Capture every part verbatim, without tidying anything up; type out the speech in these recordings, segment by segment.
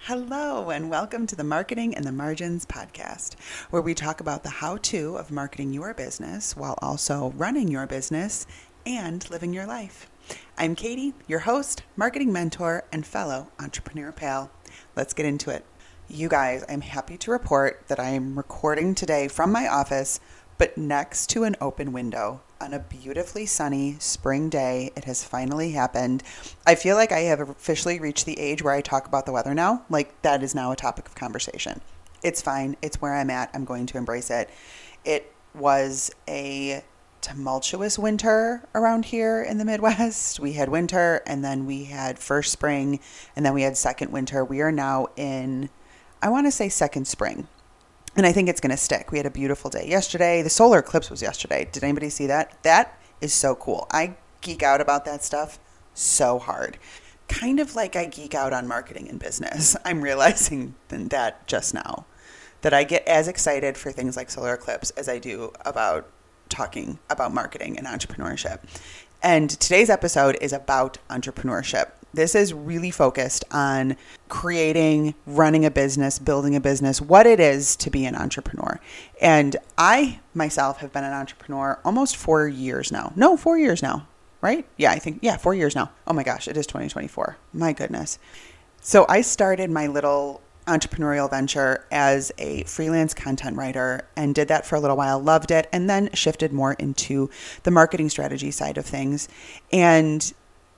Hello, and welcome to the Marketing and the Margins podcast, where we talk about the how-to of marketing your business while also running your business and living your life. I'm Katie, your host, marketing mentor, and fellow entrepreneur pal. Let's get into it. You guys, I'm happy to report that I am recording today from my office, but next to an open window on a beautifully sunny spring day. It has finally happened. I feel like I have officially reached the age where I talk about the weather now. Like that is now a topic of conversation. It's fine. It's where I'm at. I'm going to embrace it. It was a tumultuous winter around here in the Midwest. We had winter and then we had first spring and then we had second winter. We are now in, I want to say second spring. And I think it's going to stick. We had a beautiful day yesterday. The solar eclipse was yesterday. Did anybody see that? That is so cool. I geek out about that stuff so hard. Kind of like I geek out on marketing and business. I'm realizing that just now. That I get as excited for things like solar eclipse as I do about talking about marketing and entrepreneurship. And today's episode is about entrepreneurship. This is really focused on creating, running a business, building a business, what it is to be an entrepreneur. And I myself have been an entrepreneur almost four years now. No, four years now, right? Yeah, I think, yeah, four years now. Oh my gosh, it is twenty twenty-four. My goodness. So I started my little entrepreneurial venture as a freelance content writer and did that for a little while, loved it, and then shifted more into the marketing strategy side of things. And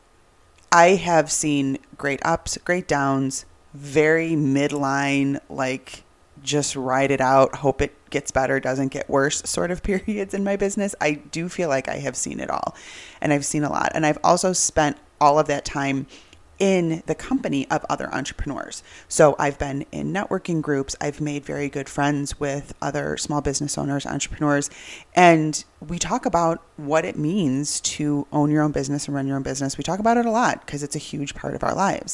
I have seen great ups, great downs, very midline, like just ride it out, hope it gets better, doesn't get worse sort of periods in my business. I do feel like I have seen it all and I've seen a lot. And I've also spent all of that time in the company of other entrepreneurs. So I've been in networking groups. I've made very good friends with other small business owners, entrepreneurs, and we talk about what it means to own your own business and run your own business. We talk about it a lot because it's a huge part of our lives.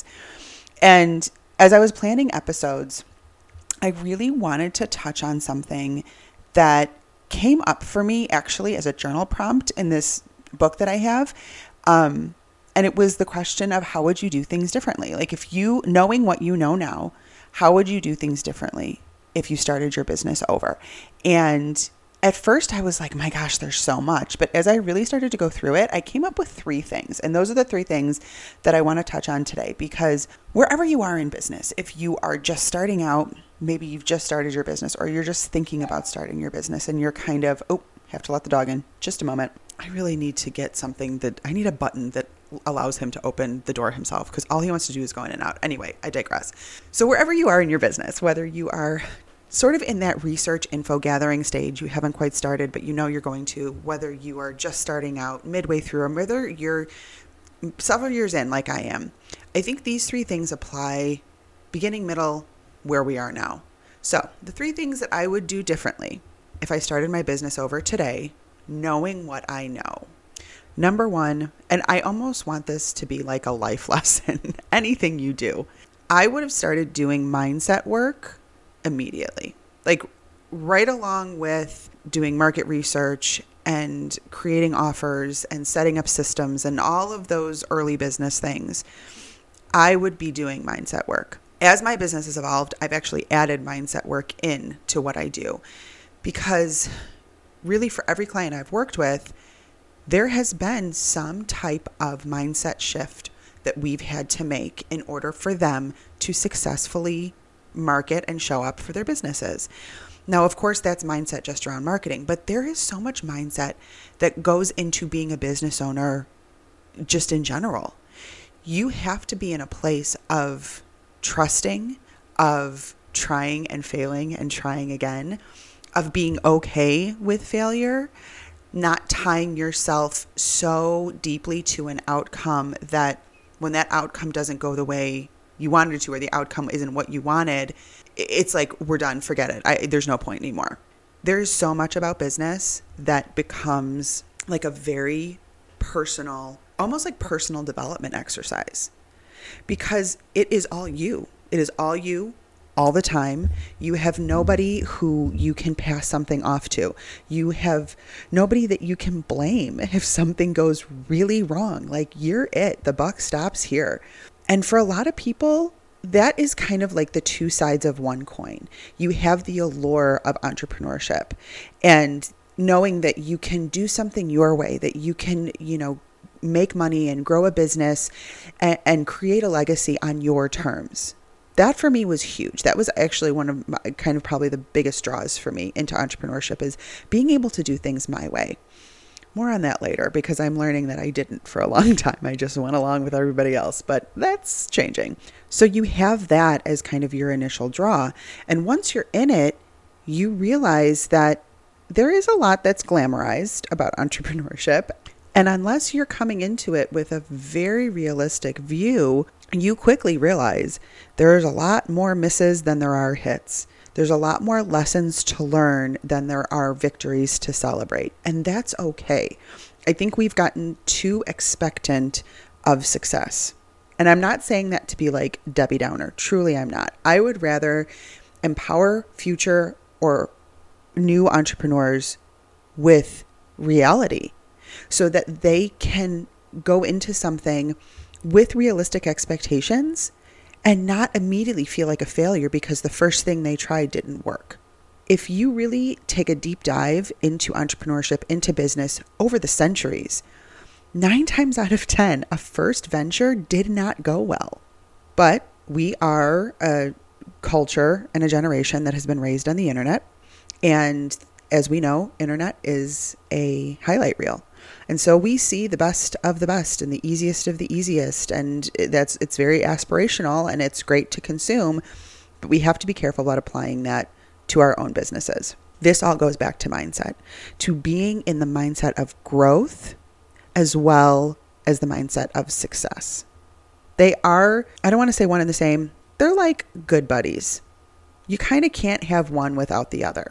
And as I was planning episodes, I really wanted to touch on something that came up for me actually as a journal prompt in this book that I have. Um, And it was the question of how would you do things differently? Like if you, knowing what you know now, how would you do things differently if you started your business over? And at first I was like, my gosh, there's so much. But as I really started to go through it, I came up with three things. And those are the three things that I want to touch on today, because wherever you are in business, if you are just starting out, maybe you've just started your business or you're just thinking about starting your business and you're kind of, oh, have to let the dog in just a moment. I really need to get something that I need a button that allows him to open the door himself because all he wants to do is go in and out. Anyway, I digress. So wherever you are in your business, whether you are sort of in that research info gathering stage, you haven't quite started, but you know you're going to, whether you are just starting out midway through or whether you're several years in like I am, I think these three things apply beginning, middle, where we are now. So the three things that I would do differently if I started my business over today, knowing what I know. Number one, and I almost want this to be like a life lesson, anything you do, I would have started doing mindset work immediately. Like right along with doing market research and creating offers and setting up systems and all of those early business things, I would be doing mindset work. As my business has evolved, I've actually added mindset work in to what I do because really for every client I've worked with, there has been some type of mindset shift that we've had to make in order for them to successfully market and show up for their businesses. Now, of course, that's mindset just around marketing, but there is so much mindset that goes into being a business owner just in general. You have to be in a place of trusting, of trying and failing and trying again, of being okay with failure, not tying yourself so deeply to an outcome that when that outcome doesn't go the way you wanted it to, or the outcome isn't what you wanted, it's like, we're done, forget it. I, there's no point anymore. There's so much about business that becomes like a very personal, almost like personal development exercise, because it is all you. It is all you. All the time. You have nobody who you can pass something off to. You have nobody that you can blame if something goes really wrong. Like, you're it. The buck stops here. And for a lot of people, that is kind of like the two sides of one coin. You have the allure of entrepreneurship and knowing that you can do something your way, that you can, you know, make money and grow a business and, and create a legacy on your terms. That for me was huge. That was actually one of my kind of probably the biggest draws for me into entrepreneurship, is being able to do things my way. More on that later, because I'm learning that I didn't for a long time. I just went along with everybody else, but that's changing. So you have that as kind of your initial draw. And once you're in it, you realize that there is a lot that's glamorized about entrepreneurship. And unless you're coming into it with a very realistic view, you quickly realize there's a lot more misses than there are hits. There's a lot more lessons to learn than there are victories to celebrate. And that's okay. I think we've gotten too expectant of success. And I'm not saying that to be like Debbie Downer. Truly, I'm not. I would rather empower future or new entrepreneurs with reality, so that they can go into something with realistic expectations and not immediately feel like a failure because the first thing they tried didn't work. If you really take a deep dive into entrepreneurship, into business over the centuries, nine times out of ten, a first venture did not go well. But we are a culture and a generation that has been raised on the internet. And as we know, internet is a highlight reel. And so we see the best of the best and the easiest of the easiest. And that's, it's very aspirational and it's great to consume, but we have to be careful about applying that to our own businesses. This all goes back to mindset, to being in the mindset of growth as well as the mindset of success. They are, I don't want to say one and the same. They're like good buddies. You kind of can't have one without the other.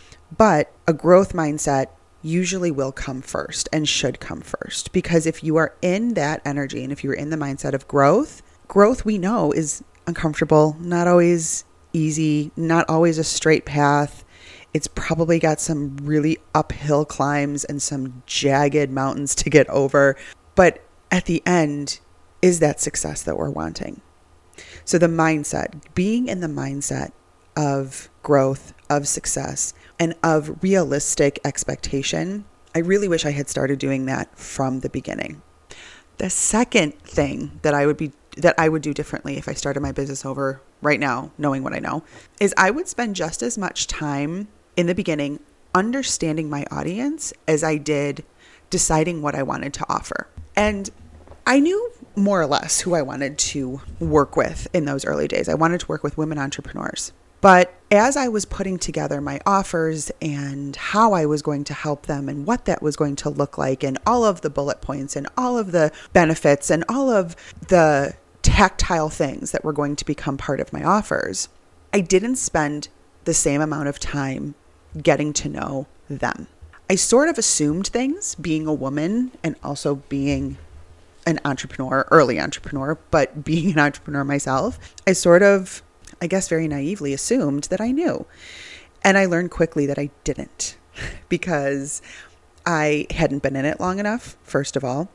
But a growth mindset usually will come first and should come first, because if you are in that energy and if you're in the mindset of growth, growth we know is uncomfortable, not always easy, not always a straight path. It's probably got some really uphill climbs and some jagged mountains to get over. But at the end is that success that we're wanting. So the mindset, being in the mindset of growth, of success, and of realistic expectation, I really wish I had started doing that from the beginning. The second thing that I would be that I would do differently if I started my business over right now, knowing what I know, is I would spend just as much time in the beginning understanding my audience as I did deciding what I wanted to offer. And I knew more or less who I wanted to work with in those early days. I wanted to work with women entrepreneurs. But as I was putting together my offers and how I was going to help them and what that was going to look like and all of the bullet points and all of the benefits and all of the tactile things that were going to become part of my offers, I didn't spend the same amount of time getting to know them. I sort of assumed things, being a woman and also being an entrepreneur, early entrepreneur, but being an entrepreneur myself, I sort of I guess very naively assumed that I knew. And I learned quickly that I didn't, because I hadn't been in it long enough, first of all.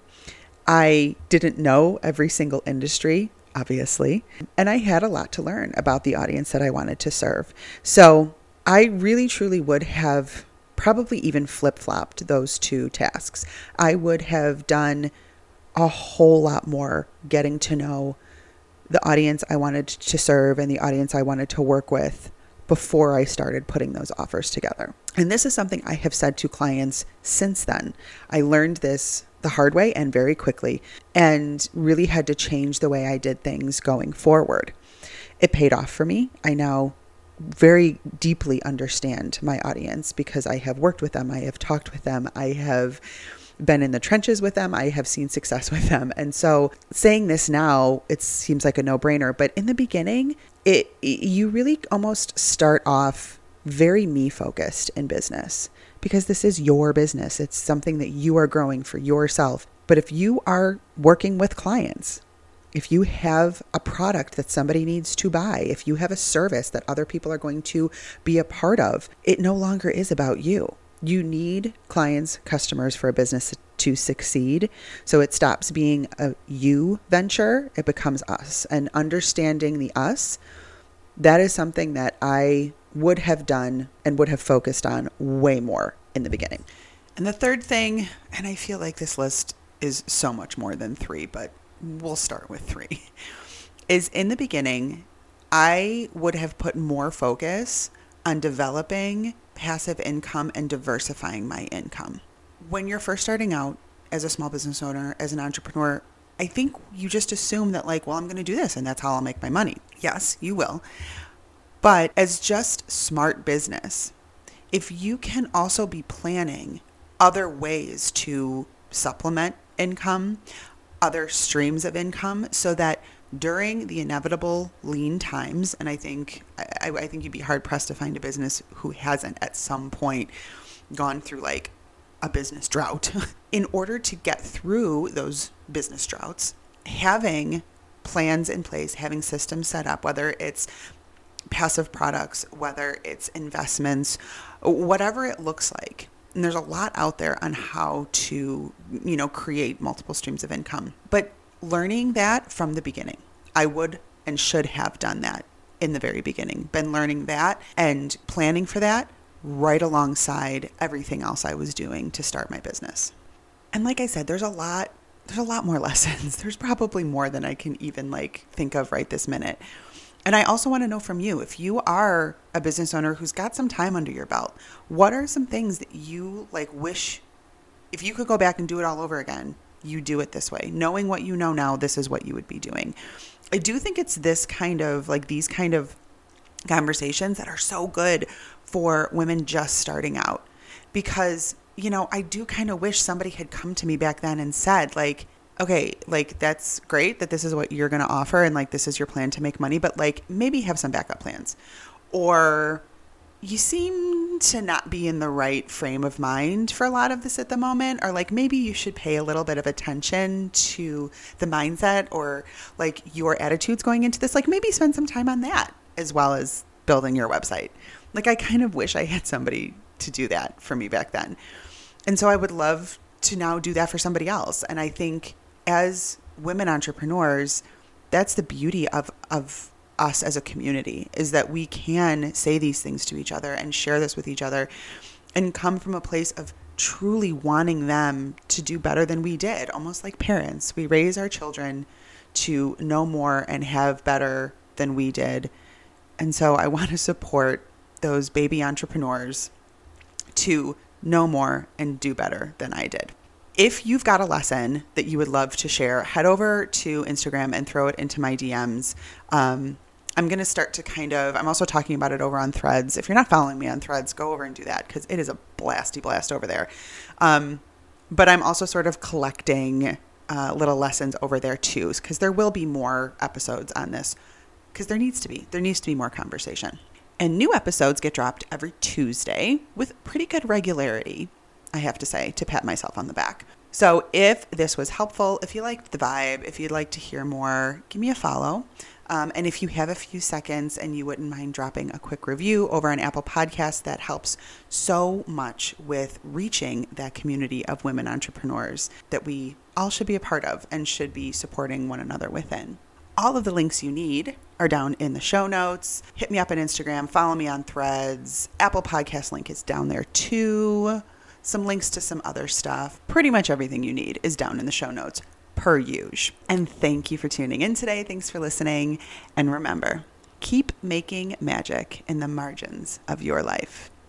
I didn't know every single industry, obviously. And I had a lot to learn about the audience that I wanted to serve. So I really, truly would have probably even flip-flopped those two tasks. I would have done a whole lot more getting to know the audience I wanted to serve and the audience I wanted to work with before I started putting those offers together. And this is something I have said to clients since then. I learned this the hard way and very quickly, and really had to change the way I did things going forward. It paid off for me. I now very deeply understand my audience because I have worked with them. I have talked with them. I have been in the trenches with them. I have seen success with them. And so saying this now, it seems like a no-brainer, but in the beginning, it, you really almost start off very me focused in business, because this is your business. It's something that you are growing for yourself. But if you are working with clients, if you have a product that somebody needs to buy, if you have a service that other people are going to be a part of, it no longer is about you. You need clients, customers for a business to succeed. So it stops being a you venture. It becomes us. And understanding the us, that is something that I would have done and would have focused on way more in the beginning. And the third thing, and I feel like this list is so much more than three, but we'll start with three, is in the beginning, I would have put more focus on developing passive income and diversifying my income. When you're first starting out as a small business owner, as an entrepreneur, I think you just assume that like, well, I'm going to do this and that's how I'll make my money. Yes, you will. But as just smart business, if you can also be planning other ways to supplement income, other streams of income, so that during the inevitable lean times, and I think I, I think you'd be hard pressed to find a business who hasn't at some point gone through like a business drought. In order to get through those business droughts, having plans in place, having systems set up, whether it's passive products, whether it's investments, whatever it looks like. And there's a lot out there on how to, you know, create multiple streams of income. But learning that from the beginning, I would and should have done that in the very beginning, been learning that and planning for that right alongside everything else I was doing to start my business. And like I said, there's a lot, there's a lot more lessons. There's probably more than I can even like think of right this minute. And I also want to know from you, if you are a business owner who's got some time under your belt, what are some things that you like wish, if you could go back and do it all over again, you do it this way? Knowing what you know now, this is what you would be doing. I do think it's this kind of like these kind of conversations that are so good for women just starting out, because, you know, I do kind of wish somebody had come to me back then and said like, okay, like that's great that this is what you're going to offer and like this is your plan to make money, but like maybe have some backup plans. Or you seem to not be in the right frame of mind for a lot of this at the moment, or like maybe you should pay a little bit of attention to the mindset or like your attitudes going into this. Like maybe spend some time on that as well as building your website. Like I kind of wish I had somebody to do that for me back then. And so I would love to now do that for somebody else. And I think as women entrepreneurs, that's the beauty of, of us as a community, is that we can say these things to each other and share this with each other and come from a place of truly wanting them to do better than we did. Almost like parents. We raise our children to know more and have better than we did. And so I want to support those baby entrepreneurs to know more and do better than I did. If you've got a lesson that you would love to share, head over to Instagram and throw it into my D Ms. Um, I'm going to start to kind of, I'm also talking about it over on Threads. If you're not following me on Threads, go over and do that because it is a blasty blast over there. Um, but I'm also sort of collecting uh, little lessons over there too, because there will be more episodes on this, because there needs to be. There needs to be more conversation. And new episodes get dropped every Tuesday with pretty good regularity, I have to say, to pat myself on the back. So if this was helpful, if you liked the vibe, if you'd like to hear more, give me a follow. Um, and if you have a few seconds and you wouldn't mind dropping a quick review over on Apple Podcasts, that helps so much with reaching that community of women entrepreneurs that we all should be a part of and should be supporting one another within. All of the links you need are down in the show notes. Hit me up on Instagram, follow me on Threads. Apple Podcast link is down there too. Some links to some other stuff. Pretty much everything you need is down in the show notes, per usual. And thank you for tuning in today. Thanks for listening. And remember, keep making magic in the margins of your life.